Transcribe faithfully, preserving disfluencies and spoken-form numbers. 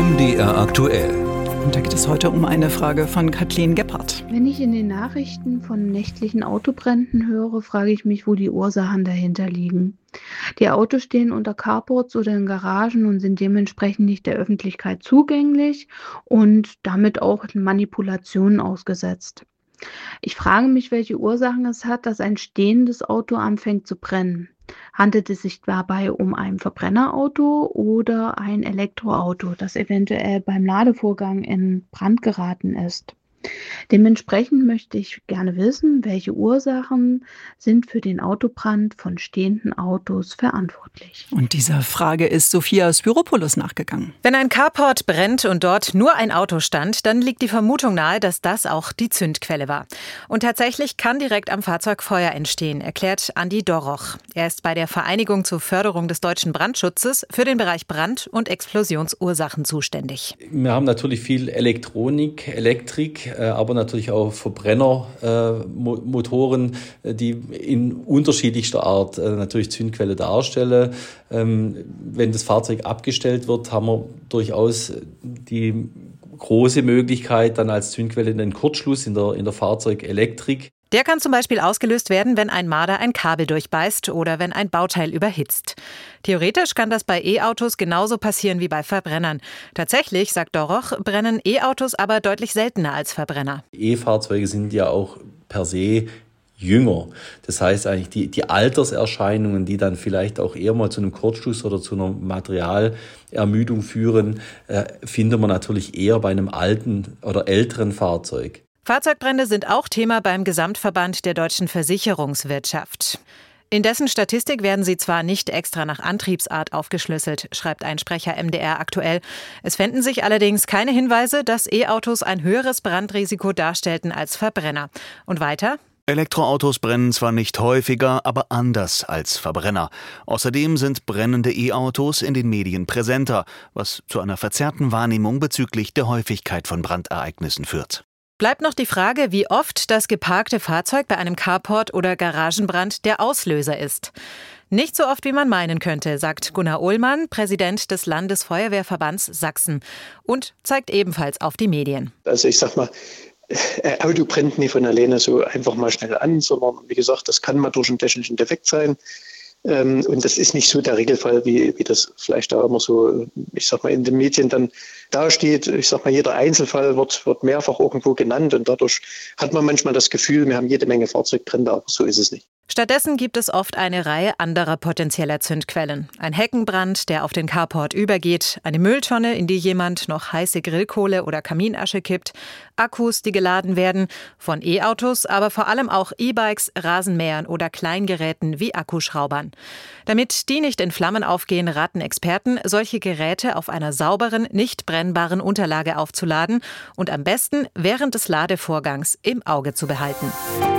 M D R aktuell. Und da geht es heute um eine Frage von Kathleen Gebhardt. Wenn ich in den Nachrichten von nächtlichen Autobränden höre, frage ich mich, wo die Ursachen dahinter liegen. Die Autos stehen unter Carports oder in Garagen und sind dementsprechend nicht der Öffentlichkeit zugänglich und damit auch Manipulationen ausgesetzt. Ich frage mich, welche Ursachen es hat, dass ein stehendes Auto anfängt zu brennen. Handelt es sich dabei um ein Verbrennerauto oder ein Elektroauto, das eventuell beim Ladevorgang in Brand geraten ist? Dementsprechend möchte ich gerne wissen, welche Ursachen sind für den Autobrand von stehenden Autos verantwortlich. Und dieser Frage ist Sophia Spyropoulos nachgegangen. Wenn ein Carport brennt und dort nur ein Auto stand, dann liegt die Vermutung nahe, dass das auch die Zündquelle war. Und tatsächlich kann direkt am Fahrzeug Feuer entstehen, erklärt Andi Doroch. Er ist bei der Vereinigung zur Förderung des deutschen Brandschutzes für den Bereich Brand- und Explosionsursachen zuständig. Wir haben natürlich viel Elektronik, Elektrik, aber natürlich auch Verbrennermotoren, die in unterschiedlichster Art natürlich Zündquelle darstellen. Wenn das Fahrzeug abgestellt wird, haben wir durchaus die große Möglichkeit, dann als Zündquelle den Kurzschluss in der, in der Fahrzeugelektrik. Der kann zum Beispiel ausgelöst werden, wenn ein Marder ein Kabel durchbeißt oder wenn ein Bauteil überhitzt. Theoretisch kann das bei E-Autos genauso passieren wie bei Verbrennern. Tatsächlich, sagt Doroch, brennen E-Autos aber deutlich seltener als Verbrenner. E-Fahrzeuge sind ja auch per se jünger. Das heißt eigentlich, die, die Alterserscheinungen, die dann vielleicht auch eher mal zu einem Kurzschluss oder zu einer Materialermüdung führen, äh, findet man natürlich eher bei einem alten oder älteren Fahrzeug. Fahrzeugbrände sind auch Thema beim Gesamtverband der deutschen Versicherungswirtschaft. In dessen Statistik werden sie zwar nicht extra nach Antriebsart aufgeschlüsselt, schreibt ein Sprecher M D R aktuell. Es fänden sich allerdings keine Hinweise, dass E-Autos ein höheres Brandrisiko darstellten als Verbrenner. Und weiter? Elektroautos brennen zwar nicht häufiger, aber anders als Verbrenner. Außerdem sind brennende E-Autos in den Medien präsenter, was zu einer verzerrten Wahrnehmung bezüglich der Häufigkeit von Brandereignissen führt. Bleibt noch die Frage, wie oft das geparkte Fahrzeug bei einem Carport oder Garagenbrand der Auslöser ist. Nicht so oft, wie man meinen könnte, sagt Gunnar Ohlmann, Präsident des Landesfeuerwehrverbands Sachsen, und zeigt ebenfalls auf die Medien. Also ich sag mal, ein Auto brennt nicht von alleine so einfach mal schnell an, sondern wie gesagt, das kann mal durch einen technischen Defekt sein. Und das ist nicht so der Regelfall, wie, wie das vielleicht da immer so, ich sag mal, in den Medien dann dasteht. Ich sag mal, jeder Einzelfall wird, wird mehrfach irgendwo genannt und dadurch hat man manchmal das Gefühl, wir haben jede Menge Fahrzeugbrände, aber so ist es nicht. Stattdessen gibt es oft eine Reihe anderer potenzieller Zündquellen. Ein Heckenbrand, der auf den Carport übergeht, eine Mülltonne, in die jemand noch heiße Grillkohle oder Kaminasche kippt, Akkus, die geladen werden, von E-Autos, aber vor allem auch E-Bikes, Rasenmähern oder Kleingeräten wie Akkuschraubern. Damit die nicht in Flammen aufgehen, raten Experten, solche Geräte auf einer sauberen, nicht brennbaren Unterlage aufzuladen und am besten während des Ladevorgangs im Auge zu behalten.